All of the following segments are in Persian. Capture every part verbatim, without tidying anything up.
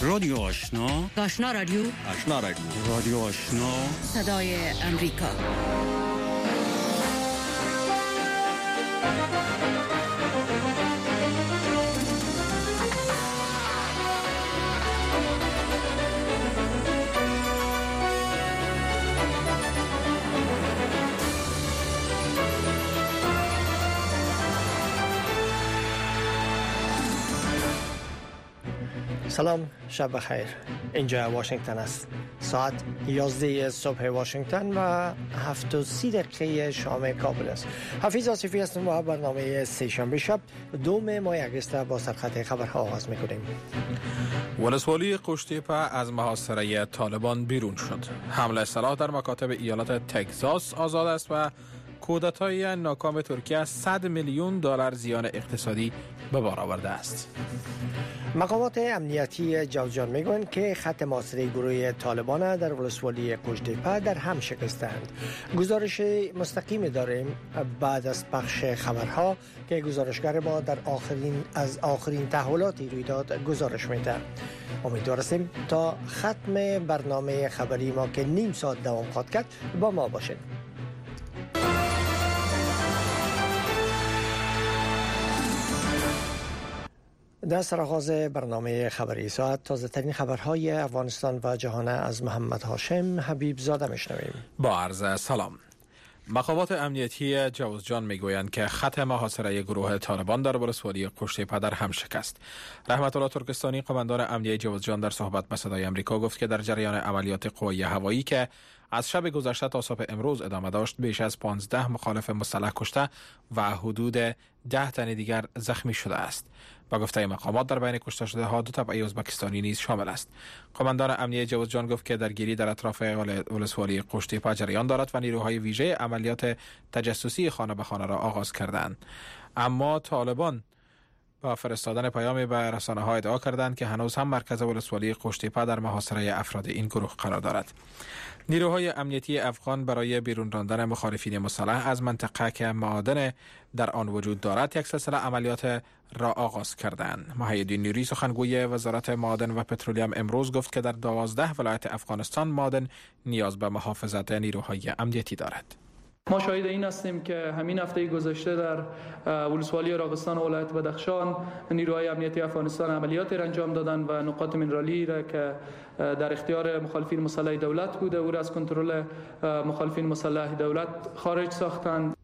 رادیو آشنا، آشنا رادیو، آشنا رادیو، رادیو آشنا، صدای امریکا. سلام، شب بخیر. اینجا واشنگتن است. ساعت یازده صبح واشنگتن و هفت و سی دقیقه شام کابل است. حفیظ آصفی هستم و برنامه سه شنبه شب دوم ماه اگست با سرخط خبرها آغاز می‌کنیم. ولسوالی قشتیپه از محاصره طالبان بیرون شد. حمله سلاح در مکاتب ایالات تگزاس آزاد است و کودتای ناکام ترکیه صد میلیون دلار زیان اقتصادی به بار آورده است. مقامات امنیتی جوزجان میگویند که خط محاصره گروه طالبان در ولسوالی قشتیپه در هم شکستند. گزارش مستقیم داریم بعد از پخش خبرها که گزارشگر ما در آخرین از آخرین تحولات رویداد گزارش میده. امیدوار هستیم تا ختم برنامه خبری ما که نیم ساعت دوام خواهد کرد با ما باشید. در سرآغاز برنامه خبری ساعت تازه ترین خبرهای افغانستان و جهان از محمد هاشم حبیب زاده میشنویم. با عرض سلام. مقامات امنیتی جوزجان میگویند که خط محاصره گروه طالبان در ولسوالی قشتیپه در هم شکست. رحمت الله ترکستانی قماندان امنیتی جوزجان در صحبت با صدای آمریکا گفت که در جریان عملیات قوای هوایی که از شب گذشته تا صبح امروز ادامه داشت بیش از پانزده مخالف مسلح کشته و حدود ده تن دیگر زخمی شده است. با گفته مقامات در بین کشته شده ها دو طبعه ازبکستانی نیز شامل است. قماندان امنیتی جوزجان گفت که درگیری در اطراف ولسوالی قشتیپه جریان دارد و نیروهای ویژه عملیات تجسسی خانه به خانه را آغاز کردند. اما طالبان با فرستادن پیامی به رسانه‌ها ادعا کردند که هنوز هم مرکز ولسوالی قشتیپه در محاصره افراد این گروه قرار دارد. نیروهای امنیتی افغان برای بیرون راندن مخالفین مسلح از منطقه که معادن در آن وجود دارد یک سلسله عملیات را آغاز کردند. محیدین نوری سخنگوی وزارت معادن و پترولیم امروز گفت که در دوازده ولایت افغانستان معادن نیاز به محافظت نیروهای امنیتی دارد. ما شاهد این هستیم که همین هفته گذشته در ولسوالی راغستان و ولایت بدخشان نیروهای امنیتی افغانستان عملیات را انجام دادند و نقاط منرالی را که در اختیار مخالفین مسلح دولت بوده او را از کنترل مخالفین مسلح دولت خارج ساختند.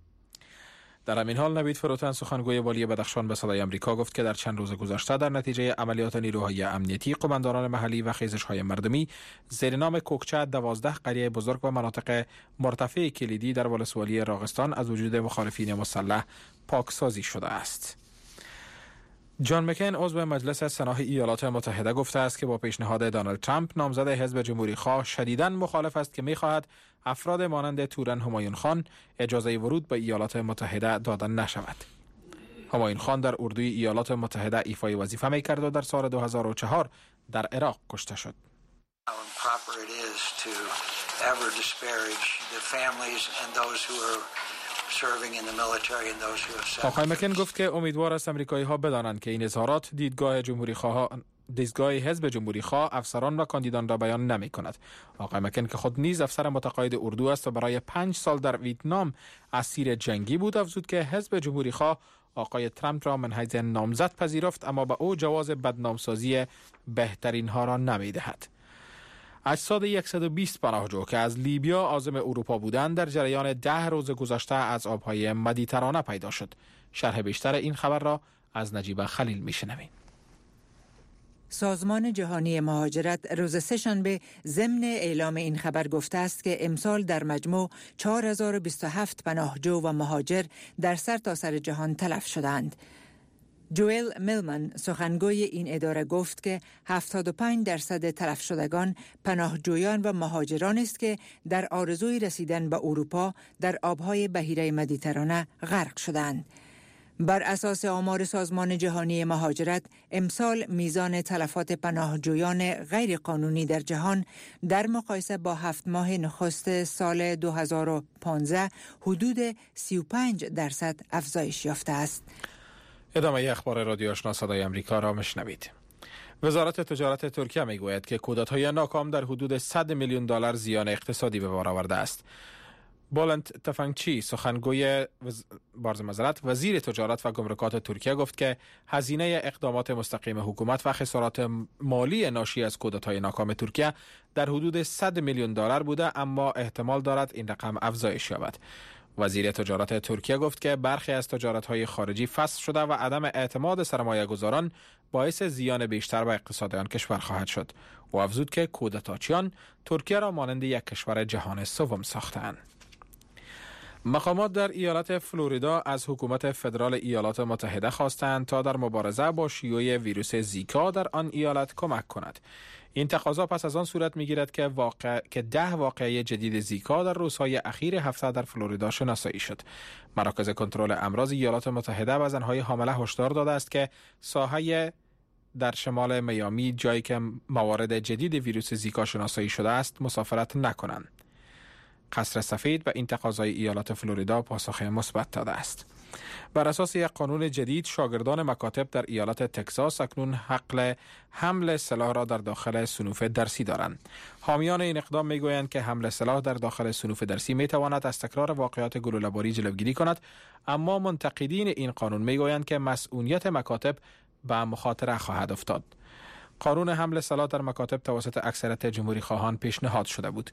در همین حال نوید فروتن سخنگوی والی بدخشان به صدای آمریکا گفت که در چند روز گذشته در نتیجه عملیات نیروهای امنیتی قماندانان محلی و خیزش‌های مردمی زیر نام کوکچه دوازده قریه بزرگ و مناطق مرتفع کلیدی در ولسوالی راغستان از وجود مخالفین مسلح پاکسازی شده است. جان مکین عضو مجلس سنا ایالات متحده گفته است که با پیشنهاد دونالد ترامپ نامزد حزب جمهوری خواه شدیداً مخالف است که می‌خواهد افراد مانند تورن همایون خان اجازه ورود به ایالات متحده داده نشود. همایون خان در اردوی ایالات متحده ایفای وظیفه می‌کرد و در سال دو هزار و چهار در عراق کشته شد. آقای مکن گفت که امیدوار است امریکایی ها بدانند که این اظهارات دیدگاه جمهوری خواه دیدگاه حزب جمهوری خواه افسران و کاندیدان را بیان نمی کند. آقای مکن که خود نیز افسر متقاعد اردو است و برای پنج سال در ویتنام اسیر جنگی بود افزود که حزب جمهوری خواه آقای ترامپ را من حیث نامزد پذیرفت اما به او جواز بدنامسازی بهترین ها را نمی دهد. اجساد صد و بیست پناهجو که از لیبیا عازم اروپا بودند در جریان ده روز گذشته از آبهای مدیترانه پیدا شد. شرح بیشتر این خبر را از نجیب خلیل میشنویم. سازمان جهانی مهاجرت روز سه‌شنبه ضمن اعلام این خبر گفته است که امسال در مجموع چهار هزار و بیست و هفت پناهجو و مهاجر در سرتاسر جهان تلف شدند. جوئل میلمن سخنگوی این اداره گفت که هفتاد و پنج درصد تلف شدگان پناهجویان و مهاجران است که در آرزوی رسیدن به اروپا در آبهای بحیره مدیترانه غرق شدند. بر اساس آمار سازمان جهانی مهاجرت امسال میزان تلفات پناهجویان غیر قانونی در جهان در مقایسه با هفت ماه نخست سال دو هزار و پانزده حدود سی و پنج درصد افزایش یافته است. ادامه اخبار رادیو آشنا صدای آمریکا را میشنوید. وزارت تجارت ترکیه میگوید که کودتای ناکام در حدود صد میلیون دلار زیان اقتصادی به بار آورده است. بولند تفنگچی سخنگوی وز... بارز مزارت وزیر تجارت و گمرکات ترکیه گفت که هزینه اقدامات مستقیم حکومت و خسارات مالی ناشی از کودتای ناکام ترکیه در حدود صد میلیون دلار بوده، اما احتمال دارد این رقم افزایش یابد. وزیر تجارت ترکیه گفت که برخی از تجارت‌های خارجی فسخ شده و عدم اعتماد سرمایه‌گذاران باعث زیان بیشتر به اقتصاد آن کشور خواهد شد. او افزود که کودتاچیان ترکیه را مانند یک کشور جهان سوم ساختند. مقامات در ایالت فلوریدا از حکومت فدرال ایالات متحده خواستند تا در مبارزه با شیوع ویروس زیکا در آن ایالت کمک کند. این تقاضا پس از آن صورت می‌گیرد که واقع که ده واقعه جدید زیکا در روزهای اخیر هفته در فلوریدا شناسایی شد. مراکز کنترل امراض ایالات متحده به زنهای حامله هشدار داده است که ساحه در شمال میامی، جایی که موارد جدید ویروس زیکا شناسایی شده است، مسافرت نکنند. قصر سفید و این تقاضای ایالات فلوریدا پاسخ مثبت داده است. بر اساس یک قانون جدید، شاگردان مکاتب در ایالت تگزاس اکنون حق حمل سلاح را در داخل صنوف درسی دارند. حامیان این اقدام میگویند که حمل سلاح در داخل صنوف درسی میتواند از تکرار واقعات گلوله‌باری جلوگیری کند، اما منتقدین این قانون میگویند که مسئولیت مکاتب به مخاطره خواهد افتاد. قانون حمل سلاح در مکاتب توسط اکثریت جمهوری خواهان پیشنهاد شده بود.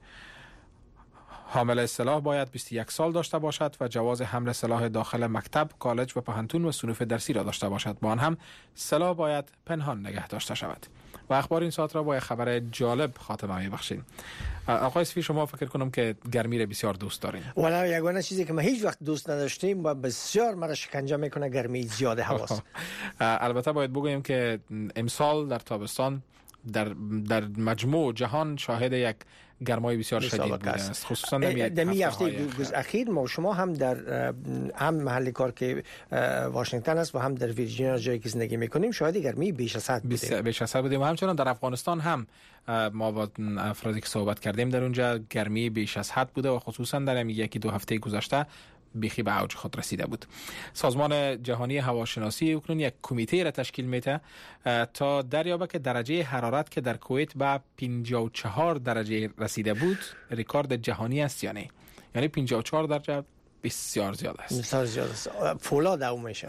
حامل سلاح باید بیست و یک سال داشته باشد و جواز حمل سلاح داخل مکتب، کالج و پهنتون و صنوف درسی را داشته باشد. با آن هم سلاح باید پنهان نگه داشته شود. و اخبار این ساعت را با یک خبر جالب خاتمه می‌بخشیم. آقای صفی، شما فکر کنم که گرمی را بسیار دوست دارین. والا یگانه چیزی که ما هیچ وقت دوست نداشتیم و بسیار مرا شکنجه میکنه گرمی زیاد هواست. البته باید بگوییم که امسال در تابستان در در مجموع جهان شاهد یک گرمای بسیار شدید بوده است، خصوصا در می هفته اخیر. ما شما هم در هم محل کار که واشنگتن است و هم در ویرجینیا جایی که زندگی میکنیم شاهد گرمی بیش از حد بودیم. بیش از حد بودیم و همچنان در افغانستان هم ما با افرادی که صحبت کردیم در اونجا گرمی بیش از حد بوده و خصوصا در یکی دو هفته گذشته بیخی به اوج خود رسیده بود. سازمان جهانی هواشناسی اکنون یک کمیته را تشکیل میده تا دریابه که درجه حرارت که در کویت به پنجاه و چهار درجه رسیده بود رکورد جهانی است یا نه. یعنی پنجاه و چهار درجه بسیار زیاد است. بسیار زیاد است. فولاد او میشه.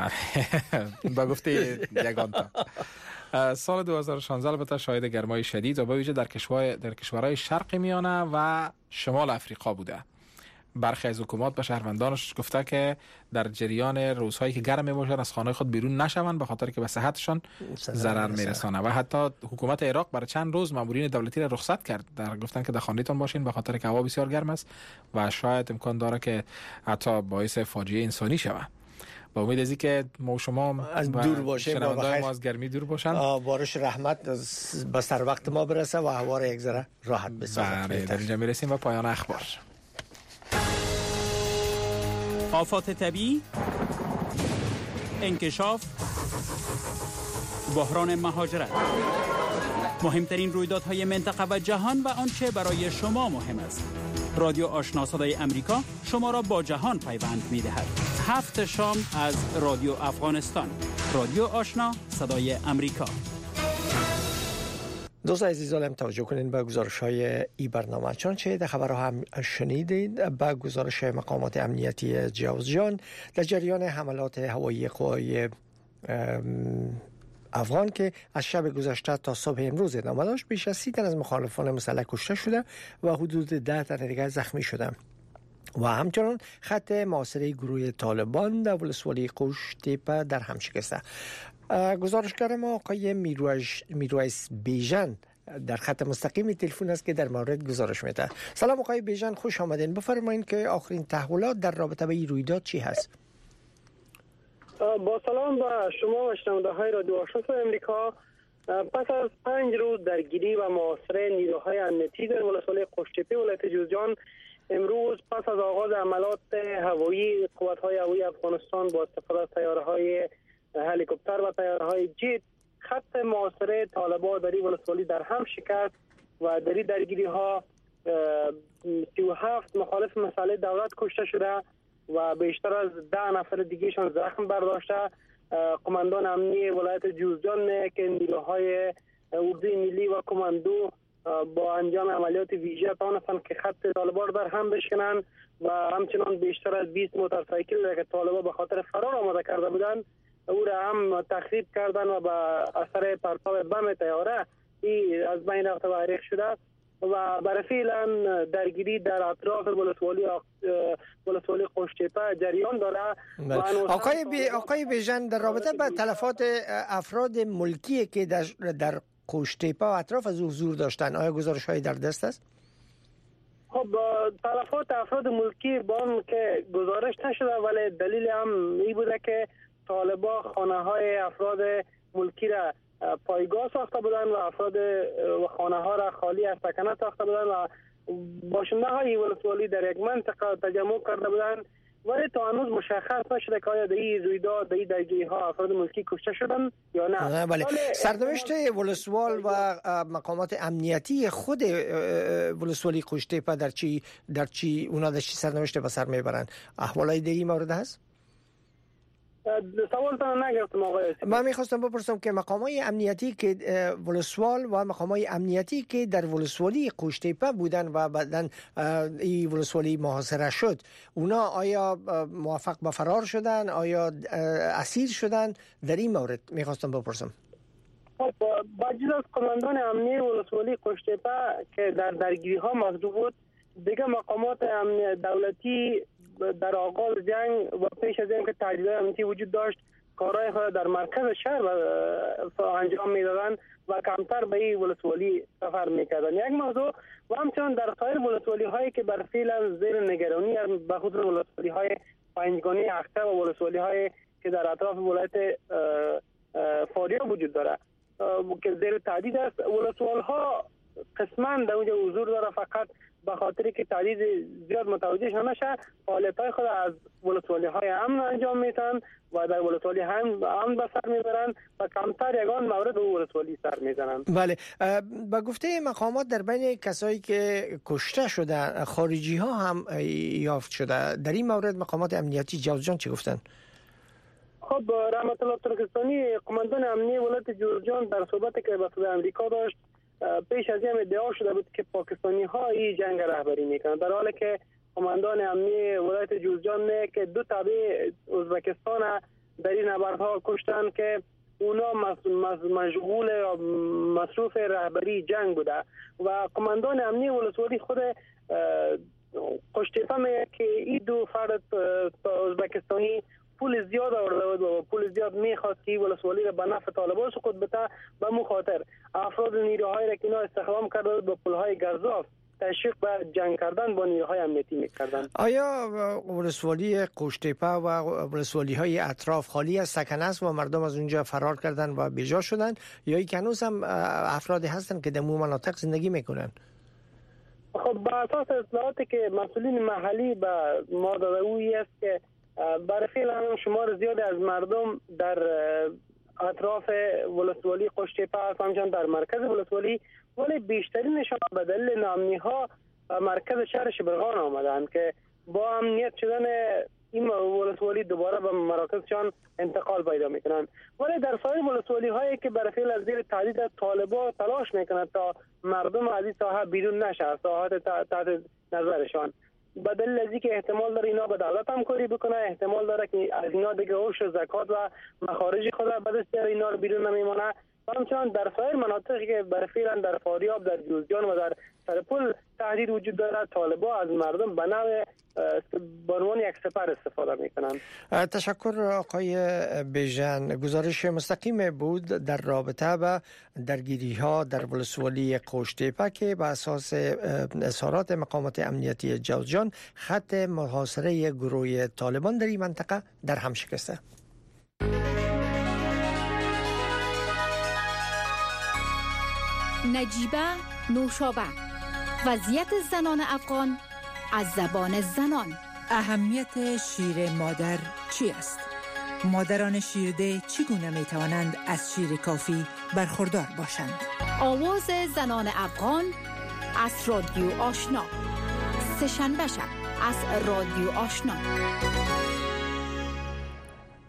با گفته یگان تا سال دو هزار و شانزده البته شاهد گرمای شدید و به ویژه در کشور در کشورهای شرق میانه و شمال افریقا بوده. برخی از حکومات به شهروندانش گفته که در جریان روزهایی که گرم میباشد از خانه خود بیرون نشوند به خاطر که به صحتشان ضرر میرسانه. و حتی حکومت عراق برای چند روز مامورین دولتی را رخصت کرد، در گفتن که در خانه‌تان باشین به خاطر که هوا بسیار گرم است و شاید امکان داره که حتی باعث فاجعه انسانی شود. با امید از اینکه ما و شما از دور باشیم و ما از گرمی دور باشن، بارش رحمت به سر وقت ما برسه و هوا را یک ذره راحت بسازه. در اینجا میرسیم و پایان اخبار. آفات طبیعی، انکشاف، بحران مهاجرت، مهمترین رویدادهای منطقه و جهان و آنچه برای شما مهم است. رادیو آشنا صدای امریکا شما را با جهان پیوند می‌دهد. هفت شام از رادیو افغانستان. رادیو آشنا صدای امریکا. دوستان عزیزان هم توجه کنید به گزارش‌های این برنامه. چنانچه در خبرها هم شنیدید، به گزارش مقامات امنیتی جوزجان در جریان حملات هوایی قوای افغان که از شب گذشته تا صبح امروز ادامه داشت، بیش از سی تن از مخالفان مسلح کشته شده و حدود ده تن دیگر زخمی شده. و همچنان خط محاصره گروه طالبان در ولسوالی قوشتیپه در هم شکسته. گزارشگر ما آقای میرویس بیژن در خط مستقیم تلفن است که در مورد گزارش میده. سلام آقای بیژن، خوش آمدین. بفرمایید که آخرین تحولات در رابطه با این رویداد چی هست؟ با سلام به شما و شنونده های رادیو آشنا صدای امریکا. پس از پنج روز درگیری و محاصره نیروهای امنیتی در ولسوالی قوشتیپه ولایت جوزجان، امروز پس از آغاز عملیات هوایی قوات‌های هوایی افغانستان با استفاده از طیاره‌های هلیکوپتر و طیاره‌های جت، خط محاصره طالبان در ولسوالی در هم شکست و در این درگیری‌ها سی و هفت مخالف مسلح دولت کشته شده و بیشتر از ده نفر دیگه‌شان زخم برداشته قماندان امنیه ولایت جوزجان میگه که نیروهای اردوی ملی و کماندو با انجام عملیات ویژه توانستند که خط طالبان در هم بشکنند و همچنان بیشتر از بیست موتورسایکل که طالبان به خاطر فرار آماده کرده بودند او را هم تخریب کردند و به اثر پرتاب بم طیاره ای از بین رفته و غریق شده و برای فعلا درگیری در اطراف ولسوالی ولسوالی قشتیپه جریان داره. آقای بی آقای بیژن در رابطه با تلفات افراد ملکی که در در قشتیپه و اطراف از حضور داشتن آیا گزارش‌هایی در دست است؟ خب تلفات افراد ملکی با اون که گزارش نشده ولی دلیل هم این بوده که طالبان خانه‌های افراد ملکی را پایگاه ساخته بودن و افراد و خانه ها را خالی از سکنه ساخته بودن و باشنده های ولسوالی در یک منطقه تجمع کرده بودن ولی تا هنوز مشخص نشده که آیا در این رویداد در این درگیری ها افراد ملکی کشته شدن یا نه. بله. سرنوشت ولسوال و مقامات امنیتی خود ولسوالی قشتیپه در چی در چی اونا در چی سرنوشت به سر میبرن؟ احوالای دیگه مورد هست؟ سوالتان نگرفتم آقای. من میخواستم بپرسم که مقامات امنیتی که ولسوال و مقامات امنیتی که در ولسوالی قشتیپه بودن و بعدن این ولسوالی محاصره شد اونا آیا موفق به فرار شدن آیا اسیر شدن؟ در این مورد میخواستم بپرسم. خب با جز از قماندان امنیتی ولسوالی قشتیپه که در درگیری ها مصدوم بود دیگه مقامات امنیتی دولتی در آغاز جنگ و پیش از اینکه تهدیدات امنیتی وجود داشت کارهای خود در مرکز شهر انجام میدادن و کمتر به این ولسوالی سفر میکردن. یک موضوع و همچنان در سایر ولسوالی هایی که بر فعلا زیر نگرانی به خصوص ولسوالی های پنجگانی اخته و ولسوالی های که در اطراف ولایت فاریاب وجود داره که زیر تهدید است. ولسوال ها قسما در اونجا حضور داره فقط به خاطر که تهدید زیاد متوجه نشه فعالیت‌های خود از ولسوالی‌های امن انجام میدن و در ولسوالی هم امن به سر میبرن و کمتر یگان مورد به ولسوالی سر میزنن. بله. با گفته مقامات در بین کسایی که کشته شده خارجی ها هم یافت شده در این مورد مقامات امنیتی جوزجان چی گفتن؟ خب رحمت الله ترکستانی قماندان امنیتی ولایت جوزجان در صحبتی که با صدای آمریکا داشت پیش از این ادعا شده بود که پاکستانی ها این جنگ رهبری میکنن در حالی که قماندان امنیتی ولایت جوزجان میگه که دو تابع ازبکستان در این نبردها کشتن که اونا مشغول یا مصروف رهبری جنگ بوده و قماندان امنیتی ولسوالی خود قشتیپه میگه که این دو فرد ازبکستانی پول زیاد آورده بود و پول زیاد میخواست که ولسوالی را به نفع طالبان سقوط بده به مخاطر افراد نیروهای را که اینا استخدام کرده بود با پولهای گزاف تشویق به جنگ کردن با نیروهای امنیتی میکردن. آیا ولسوالی قشتیپه و ولسوالی های اطراف خالی از سکنه است و مردم از اونجا فرار کردن و بیجا شدن یا ای که هنوز هم افرادی هستن که در اون مناطق زندگی میکنن؟ خب به اساس اطلاعاتی که مسئولین محلی به ما داده اویی است که برای فعلا شمار زیاد از مردم در اطراف ولسوالی قشتیپه هست همچنان در مرکز ولسوالی ولی بیشترینشان به دلیل ناامنی ها مرکز شهر شبرغان آمدند که با امنیت شدن این ولسوالی دوباره به مراکزشان انتقال پیدا میکنند ولی در سایر ولسوالی هایی که برای فعل از زیر تهدید طالبان تلاش میکنند تا مردم از این ساحه بیرون نشه از ساحات تحت نظرشان به دلیل از اینکه احتمال داره اینا به دولت همکاری بکنه احتمال داره که از اینا دیگه عشر زکات و مخارج خود به دست بیاره اینا رو بیرون نمیمونه و همچنان در سایر مناطقی که برای فعلا در فاریاب در جوزجان و در سرپل تهدید وجود داره طالبان از مردم به نوع به عنوان یک سپر استفاده میکنن. تشکر آقای بیژن. گزارش مستقیم بود در رابطه با درگیری ها در ولسوالی قشتیپه که بر اساس اظهارات مقامات امنیتی جوزجان خط محاصره گروه طالبان در این منطقه در هم شکسته. نجیبه نوشابه وضعیت زنان افغان از زبان زنان. اهمیت شیر مادر چی است؟ مادران شیرده چگونه می توانند از شیر کافی برخوردار باشند؟ آواز زنان افغان از رادیو آشنا سه‌شنبه شب از رادیو آشنا.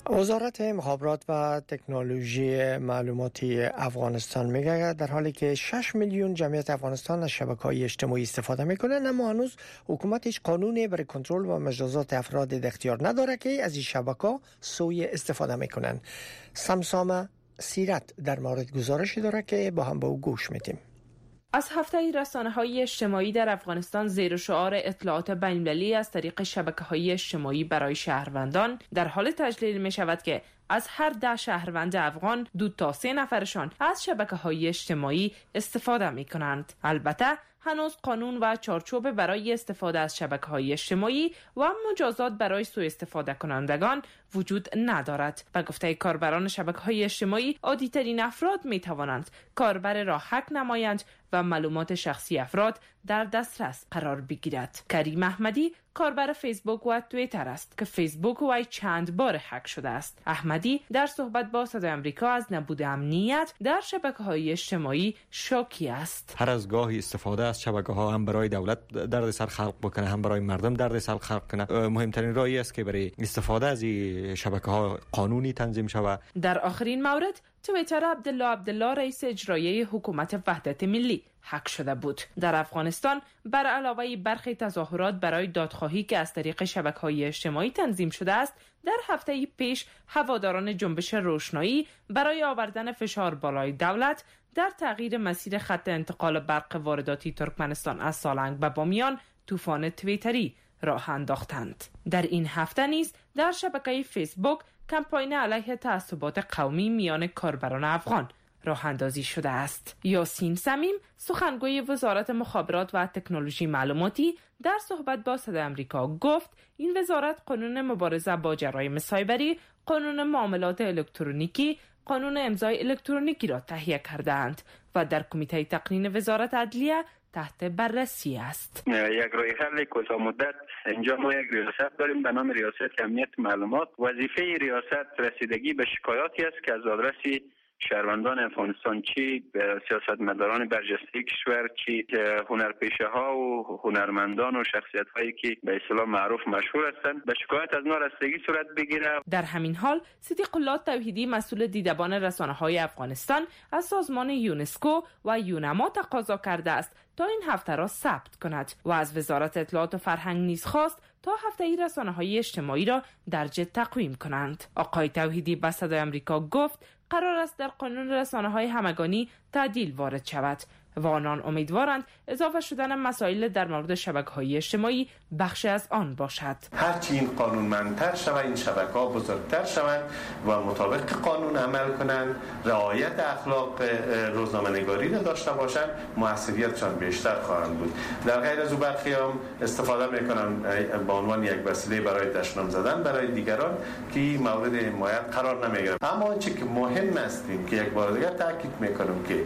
وزارت مخابرات و تکنولوژی معلوماتی افغانستان میگه در حالی که شش میلیون جمعیت افغانستان از شبکه‌های اجتماعی استفاده میکنن، اما هنوز حکومت هیچ قانونی برای کنترل و مجازات افراد در اختیار نداره که از این شبکه‌ها سوء استفاده میکنن. سمسامه سیرت در مورد گزارشی داره که با هم به او گوش میدیم. از هفته رسانه‌های اجتماعی در افغانستان زیر شعار اطلاعات بین‌المللی از طریق شبکه‌های اجتماعی برای شهروندان در حال تجلیل می‌شود که از هر ده شهروند افغان دو تا سه نفرشان از شبکه‌های اجتماعی استفاده می‌کنند. البته هنوز قانون و چارچوب برای استفاده از شبکه‌های اجتماعی و مجازات برای سوء استفاده کنندگان وجود ندارد. به گفته کاربران شبکه‌های اجتماعی، عادی‌ترین افراد می‌توانند کاربر را هک نمایند و معلومات شخصی افراد در دسترس قرار بگیرد. کریم احمدی کاربر فیسبوک و توییتر است که فیسبوک وی چند بار هک شده است. احمدی در صحبت با صدای آمریکا از نبود امنیت در شبکه‌های اجتماعی شوکی است. هر از گاهی استفاده از شبکه‌ها هم برای دولت درد سر خلق بکنه، هم برای مردم درد سر خلق کنه. مهمترین راهی است که برای استفاده از این شبکه‌ها قانونی تنظیم شود. در آخرین مورد توییتر عبدالله عبدالله رئیس اجرایی حکومت وحدت ملی هک شده بود. در افغانستان بر علاوه برخی تظاهرات برای دادخواهی که از طریق شبکه‌های اجتماعی تنظیم شده است، در هفته پیش هواداران جنبش روشنایی برای آوردن فشار بالای دولت در تغییر مسیر خط انتقال برق وارداتی ترکمنستان از سالنگ به بامیان طوفان توییتری راه انداختند. در این هفته نیز در شبکه فیسبوک کمپاین علیه تعصبات قومی میان کاربران افغان راه اندازی شده است. یاسین صمیم سخنگوی وزارت مخابرات و تکنولوژی معلوماتی در صحبت با صدای آمریکا گفت این وزارت قانون مبارزه با جرایم سایبری، قانون معاملات الکترونیکی، قانون امضای الکترونیکی را تهیه کردند و در کمیته تقنین وزارت عدلیه تحت بررسی است. یک راه حل کوتاه مدت، اینجا ما یک ریاست داریم به نام ریاست امنیت معلومات. وظیفه ریاست رسیدگی به شکایاتی است که از آدرس شهروندان افغانستان، چی سیاستمداران برجسته کشور، چی هنرپیشه ها و هنرمندان و شخصیت هایی که به اصطلاح معروف مشهور هستند، به شکایت از نارسیدگی صورت بگیره. در همین حال صدیق الله توحیدی مسئول دیدبان رسانه های افغانستان از سازمان یونسکو و یونما تقاضا کرده است تا این هفته را ثبت کند و از وزارت اطلاعات و فرهنگ نیز خواست تا هفته رسانه های اجتماعی را درج تقویم کنند. آقای توحیدی به صدای آمریکا گفت قرار است در قانون رسانه های همگانی تعدیل وارد شود و آنان امیدوارند اضافه شدن مسائل در مورد شبکه‌های اجتماعی بخشی از آن باشد. هرچی این قانونمندتر شود، این شبکه‌ها بزرگتر شوند و مطابق قانون عمل کنند، رعایت اخلاق روزنامه‌نگاری را داشته باشند، موثریتشان بیشتر خواهند بود. در غیر از او برخی هم استفاده میکنند به عنوان یک وسیله برای دشنام زدن برای دیگران که مورد حمایت قرار نمیگیرند. اما آنچه که مهم است این که یک بار دیگر تاکید میکنم که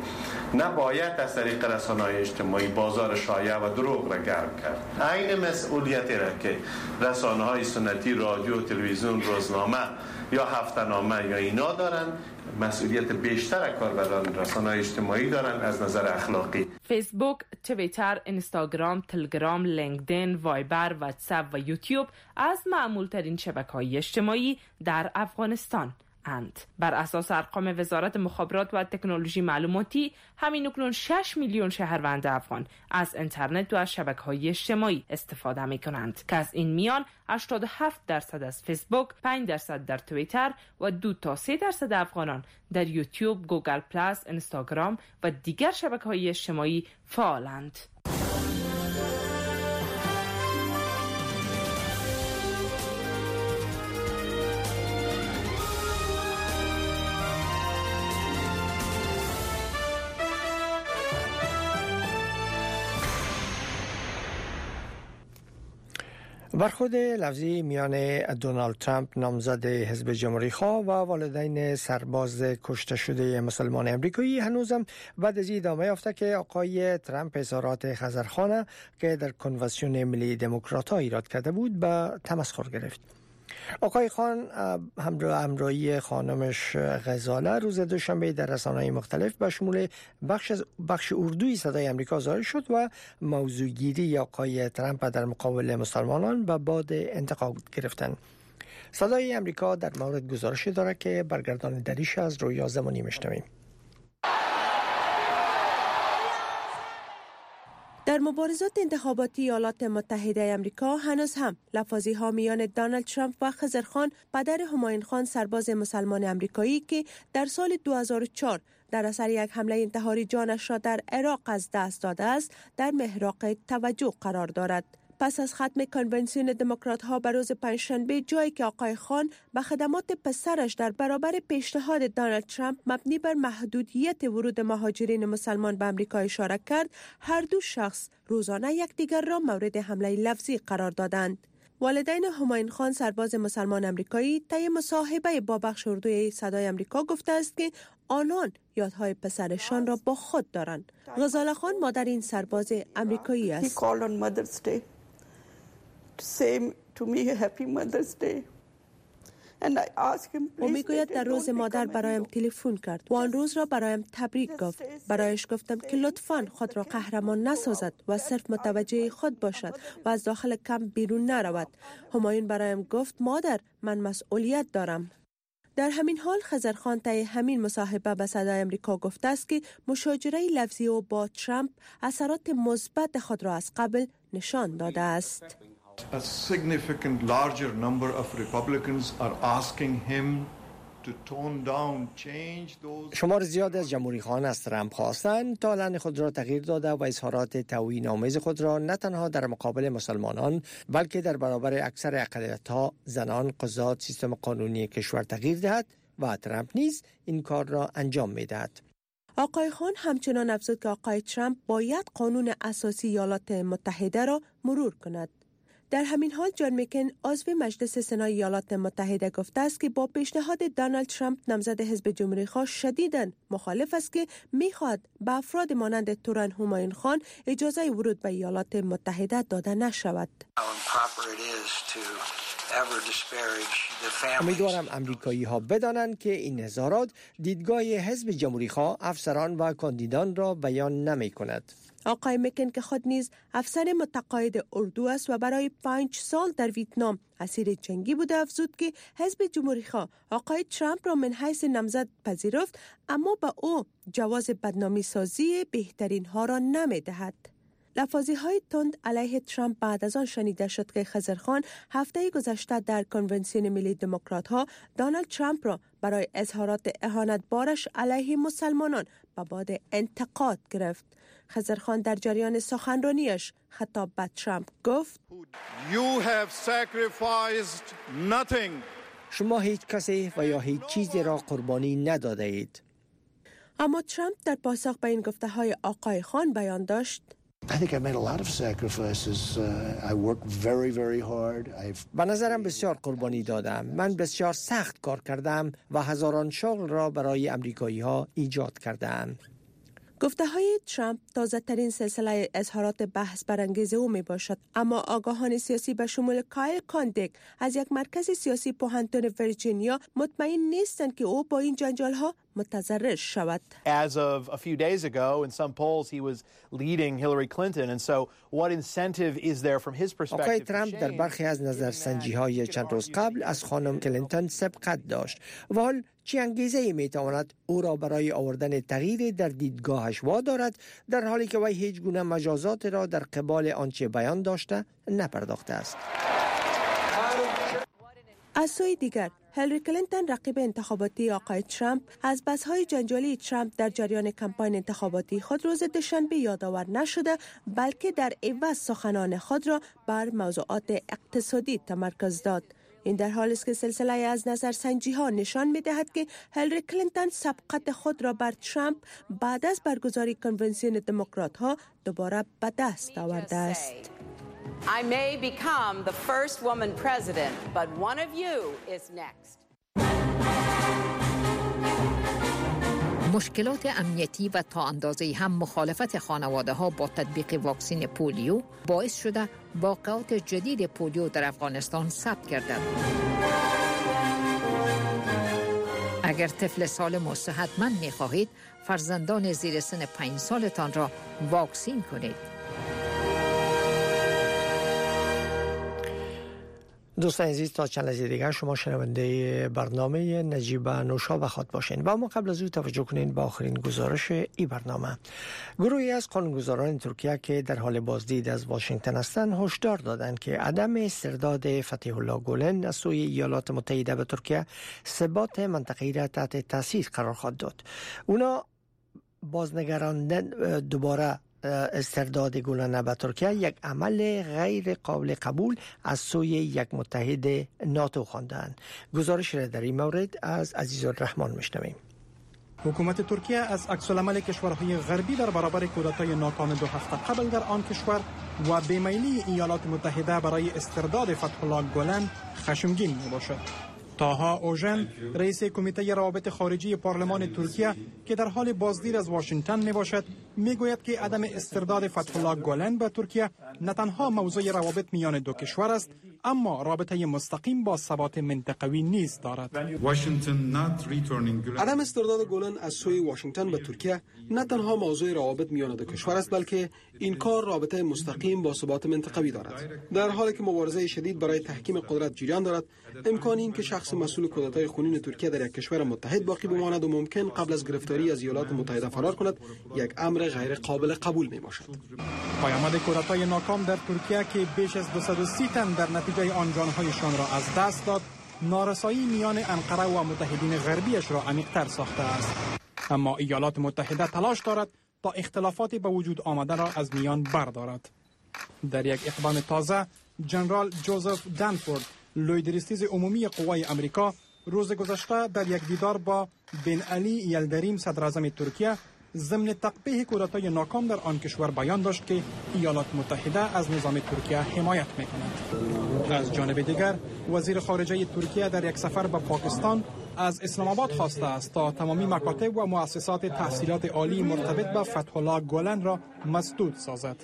نباید از طریق رسانه‌های اجتماعی بازار شایعه و دروغ را گرم کرد. عین مسئولیتی را که رسانه‌های سنتی، رادیو، تلویزیون، روزنامه یا هفته‌نامه یا اینا دارن، مسئولیت بیشتر کاربران رسانه‌های اجتماعی دارن از نظر اخلاقی. فیسبوک، توییتر، اینستاگرام، تلگرام، لینکدین، وایبر، واتساپ و یوتیوب از معمول‌ترین شبکه‌های اجتماعی در افغانستان اند. بر اساس ارقام وزارت مخابرات و تکنولوژی معلوماتی، همین اکنون شش میلیون شهروند افغان از اینترنت و از شبکه‌های اجتماعی استفاده می‌کنند که از این میان هشتاد و هفت درصد از فیسبوک، پنج درصد در توییتر و دو تا سه درصد افغانان در یوتیوب، گوگل پلاس، اینستاگرام و دیگر شبکه‌های اجتماعی فعالند. برخورد لفظی میان دونالد ترامپ نامزد حزب جمهوری خواه و والدین سرباز کشته شده مسلمان امریکایی هنوزم بعد از ادامه یافته که آقای ترامپ اظهارات خزرخانه که در کنوانسیون ملی دموکرات‌ها ایراد کرده بود به تمسخر گرفت. آقای خان همراه همراهی خانمش غزاله روز دوشنبه در رسانه‌های مختلف به شمول بخش بخش اردوی صدای آمریکا ظاهر شد و موضوعگیری آقای ترامپ در مقابل مسلمانان به باد انتقاد گرفتند. صدای امریکا در مورد گزارشی دارد که برگردان دریش از رویا زمانی میشنویم. در مبارزات انتخاباتی ایالات متحده آمریکا هنوز هم لفاظی ها میان دونالد ترامپ و خضرخان پدر همایون خان سرباز مسلمان آمریکایی که در سال دو هزار و چهار در اثر یک حمله انتحاری جانش را در عراق از دست داده است در محراق توجه قرار دارد. پس از ختم کنونسیون دموکرات ها به روز پنجشنبه، جایی که آقای خان به خدمات پسرش در برابر پیشنهاد دونالد ترامپ مبنی بر محدودیت ورود مهاجرین مسلمان به آمریکا اشاره کرد، هر دو شخص روزانه یکدیگر را مورد حمله لفظی قرار دادند. والدین همایون خان سرباز مسلمان آمریکایی طی مصاحبه با بخش اردوی صدای آمریکا گفته است که آنان یادهای پسرشان را با خود دارند. غزاله خان مادر این سرباز آمریکایی است. او میگوید در روز مادر برایم تلفن کرد و آن روز را برایم تبریک گفت. برایش گفتم که لطفاً خود را قهرمان نسازد و صرف متوجه خود باشد و از داخل کمپ بیرون نرود. همایون برایم گفت مادر، من مسئولیت دارم. در همین حال خضرخان طی همین مصاحبه به صدای آمریکا گفته است که مشاجره لفظی او با ترامپ اثرات مثبت خود را از قبل نشان داده است. A significant larger number of Republicans are asking him to tone down, change those. شمار زیاد از جمهوری خواهان از ترامپ خواستند تا لحن خود را تغییر داده و اظهارات توهین آمیز خود را نه تنها در مقابل مسلمانان بلکه در برابر اکثر اقلیت‌ها، زنان، قضات، سیستم قانونی کشور تغییر دهد و ترامپ نیز این کار را انجام می‌دهد. آقای خان همچنان افزود که آقای ترامپ باید قانون اساسی ایالات متحده را مرور کند. در همین حال جان مکن عضو مجلس سنای ایالات متحده گفته است که با پیشنهاد دونالد ترامپ نامزد حزب جمهوری‌خواه شدیداً مخالف است که می‌خواهد به افراد مانند تورن همایون خان اجازه ورود به ایالات متحده داده نشود. امیدوارم امریکایی ها بدانند که این اظهارات دیدگاه حزب جمهوری‌خواه، افسران و کاندیدان را بیان نمی کند. آقای مکن که خود نیز افسر متقاعد اردو است و برای پنج سال در ویتنام اسیر جنگی بوده، افزود که حزب جمهوری‌خواه آقای ترامپ را من حیث نامزد پذیرفت اما به او جواز بدنامی سازی بهترین ها را نمی دهد. لفاظی های تند علیه ترامپ بعد از آن شنیده شد که خضرخان هفته گذشته در کنونسیون ملی دموکرات ها دونالد ترامپ را برای اظهارات اهانتبارش علیه مسلمانان به باد انتقاد گرفت. خضرخان در جریان سخنرانیش خطاب به ترامپ گفت You have sacrificed nothing. شما هیچ کسی و یا هیچ چیزی را قربانی نداده اید. اما ترامپ در پاسخ به این گفته های آقای خان بیان داشت I think I've made a lot of sacrifices. Uh, I work very, very hard. I've... به نظرم بسیار قربانی دادم. من بسیار سخت کار کردم و هزاران شغل را برای امریکایی ها ایجاد کردم. گفته های ترامپ تازه ترین سلسله اظهارات بحث برانگیز او می باشد، اما آگاهان سیاسی به شمول کایل کاندیک از یک مرکز سیاسی پوهنتون ویرجینیا مطمئن نیستند که او با این جنجال ها متضرر شود. As of a few days ago in some polls he was leading Hillary Clinton and so what incentive is there from his perspective? آقای ترامپ در برخی از نظرسنجی های چند روز قبل از خانم کلینتون سبقت داشت و حال چه انگیزه‌ای میتواند او را برای آوردن تغییر در دیدگاهش وادارد در حالی که وی هیچ گونه مجازات را در قبال آنچه بیان داشته نپرداخته است. از سوی دیگر هیلاری کلینتون رقیب انتخاباتی آقای ترامپ از بحث‌های جنجالی ترامپ در جریان کمپاین انتخاباتی خود روز دوشنبه یادآور نشده، بلکه در عوض سخنان خود را بر موضوعات اقتصادی تمرکز داد. این در حالی است که سلسله از نظرسنجی ها نشان می دهد که هیلاری کلینتون سبقت خود را بر ترامپ بعد از برگزاری کنونسیون دموکرات ها دوباره به دست آورده است. I may become the first woman president, but one of you is next. مشکلات امنیتی و تا اندازه‌ای هم مخالفت خانواده ها با تطبیق واکسن پولیو باعث شده واقعات جدید پولیو در افغانستان ثبت گردد. اگر طفل سالم و صحتمند می‌خواهید، فرزندان زیر سن پنج سالتان را واکسین کنید. دوستان عزیز، تا چند لحظه دیگر شما شنونده برنامه نجیب نوشابه خود باشین و اما قبل از او توجه کنین با آخرین گزارش این برنامه. گروهی از قانونگذاران ترکیه که در حال بازدید از واشنگتن هستند هشدار دادند که عدم استرداد فتح الله گولن از سوی ایالات متحده به ترکیه ثبات منطقه‌ای را تحت تاثیر قرار خواهد داد. اونا بازنگراندن دوباره استرداد گولن به ترکیه یک عمل غیر قابل قبول از سوی یک متحد ناتو خواندند. گزارش را در این مورد از عزیزالرحمن میشنویم. حکومت ترکیه از عکس‌العمل کشورهای غربی در برابر کودتای ناکام دو هفته قبل در آن کشور و بیمیلی ایالات متحده برای استرداد فتح الله گولن خشمگین میباشد. طاها اوژن، رئیس کمیته روابط خارجی پارلمان ترکیه که در حال بازدید از واشنگتن می باشد، می گوید که عدم استرداد فتح الله گولن به ترکیه نه تنها موضوع روابط میان دو کشور است، اما رابطه مستقیم با ثبات منطقوی نیز دارد. عدم استرداد گولن از سوی واشنگتن به ترکیه نه تنها موضوع روابط میان دو کشور است، بلکه این کار رابطه مستقیم با ثبات منطقوی دارد. در حالی که مبارزه شدید برای تحکیم قدرت جریان دارد، امکان این که شخص مسئول کودتای خونین ترکیه در یک کشور متحد باقی بماند و ممکن قبل از گرفتاری از ایالات متحده فرار کند، یک امر غیر قابل قبول می باشد. پیامد کودتای ناکام در ترکیه که بیش از دویست و سی تن در نتیجه آن جانهایشان را از دست داد، نارسایی میان انقره و متحدین غربیش را عمیق‌تر ساخته است. اما ایالات متحده تلاش دارد تا اختلافات به وجود آمده را از میان بردارد. در یک اقدام تازه، جنرال جوزف دنفورد، لویدریستیز عمومی قوای امریکا، روز گذشته در یک دیدار با بن علی یلدریم صدر اعظم ترکیه ضمن تقبیح کودتای ناکام در آن کشور بیان داشت که ایالات متحده از نظام ترکیه حمایت می‌کند. از جانب دیگر، وزیر خارجه ترکیه در یک سفر به پاکستان از اسلام آباد خواسته است تا تمامی مکاتب و مؤسسات تحصیلات عالی مرتبط به فتح الله گولن را مسدود سازد.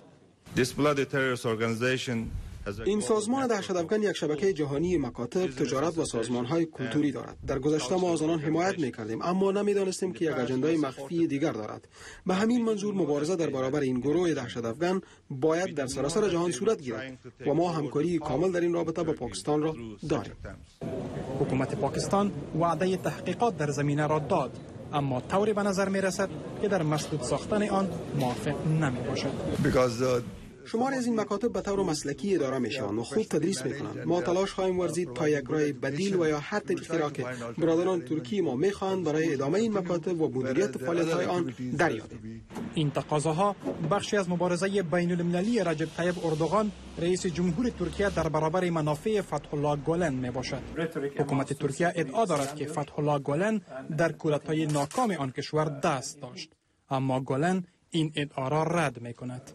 این سازمان دهشت‌افکن یک شبکه جهانی مکاتب، تجارت و سازمان‌های کلتوری دارد. در گذشته ما از آنان حمایت می‌کردیم، اما نمی‌دانستیم که یک اجندای مخفی دیگر دارد. به همین منظور مبارزه در برابر این گروه دهشت‌افکن باید در سراسر جهان صورت گیرد و ما همکاری کامل در این رابطه با پاکستان را داریم. حکومت پاکستان وعده تحقیقات در زمینه را داد، اما طوری به نظر می‌رسد که در مسدود ساختن آن موافق نمی‌باشد. شماری از این مکاتب به طور مسلکی اداره میشوند و خوب تدریس میکنند. ما تلاش خواهیم ورزید تا یک راه بدیل و یا هر طریقی را که برادران ترکی ما میخواهند برای ادامه این مکاتب و مدیریت فعالیت‌های آن دریابیم. این تقاضاها بخشی از مبارزه بین المللی رجب طیب اردوغان، رئیس جمهور ترکیه در برابر منافع فتح الله گولن می باشد. حکومت ترکیه ادعا دارد که فتح الله گولن در کودتای ناکام آن کشور دست داشت، اما گولن این ادعا را رد می کند.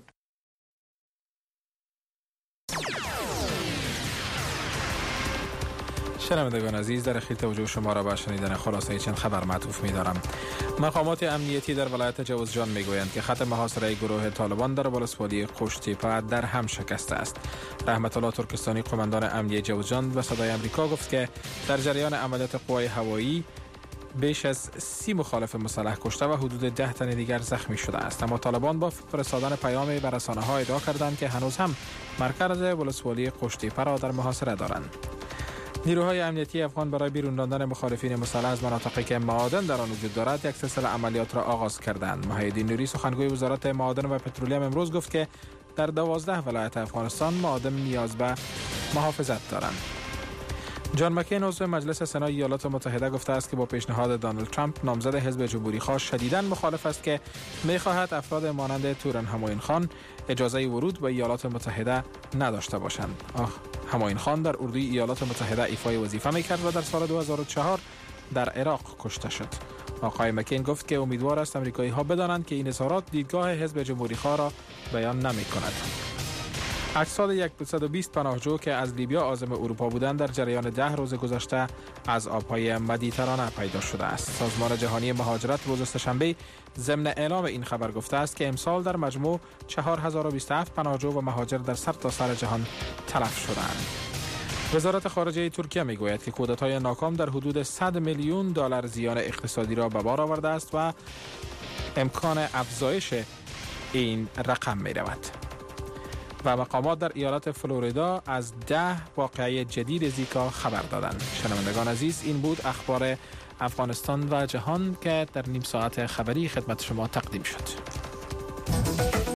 شنوندگان عزیز، در اخیر توجه شما را به شنیدن خلاصه چند خبر معطوف می‌دارم. مقامات امنیتی در ولایت جوزجان میگویند که خط محاصره گروه طالبان در ولسوالی قشتیپه در هم شکسته است. رحمت الله ترکستانی، قماندان امنیه جوزجان، به صدای آمریکا گفت که در جریان عملیات قوای هوایی بیش از سی مخالف مسلح کشته و حدود ده تن دیگر زخمی شده است. اما طالبان با فرستادن پیامی به رسانه‌ها ادعا کردند که هنوز هم مرکز ولسوالی قشتیپه را در محاصره دارند. نیروهای امنیتی افغان برای بیرون راندن مخالفین مسلح از مناطقی که معادن در آن وجود دارد یک سلسله عملیات را آغاز کردند. محیدین نوری، سخنگوی وزارت معادن و پترولیوم، امروز گفت که در دوازده ولایت افغانستان معادن نیاز به محافظت دارند. جان مکین، عضو مجلس سنا ایالات متحده، گفته است که با پیشنهاد دونالد ترامپ، نامزد حزب جمهوری‌خواه، شدیداً مخالف است که می‌خواهد افراد مانند تورن همایون خان اجازه ورود به ایالات متحده نداشته باشند. آه همایون خان در اردوی ایالات متحده ایفای وظیفه می‌کرد و در سال دو هزار و چهار در عراق کشته شد. آقای مکین گفت که امیدوار است آمریکایی‌ها بدانند که این اظهارات دیدگاه حزب جمهوری‌خواه را بیان نمی‌کند. اجساد صد و بیست پناهجو که از لیبیا عازم اروپا بودند در جریان ده روز گذشته از آبهای مدیترانه پیدا شده است. سازمان جهانی مهاجرت روز سه‌شنبه ضمن اعلام این خبر گفته است که امسال در مجموع چهار هزار و بیست و هفت پناهجو و مهاجر در سرتاسر جهان تلف شدند. وزارت خارجه ترکیه میگوید که کودتای ناکام در حدود صد میلیون دلار زیان اقتصادی را به بار آورده است و امکان افزایش این رقم می رود. و مقامات در ایالت فلوریدا از ده واقعه جدید زیکا خبر دادند. شنوندگان عزیز، این بود اخبار افغانستان و جهان که در نیم ساعت خبری خدمت شما تقدیم شد.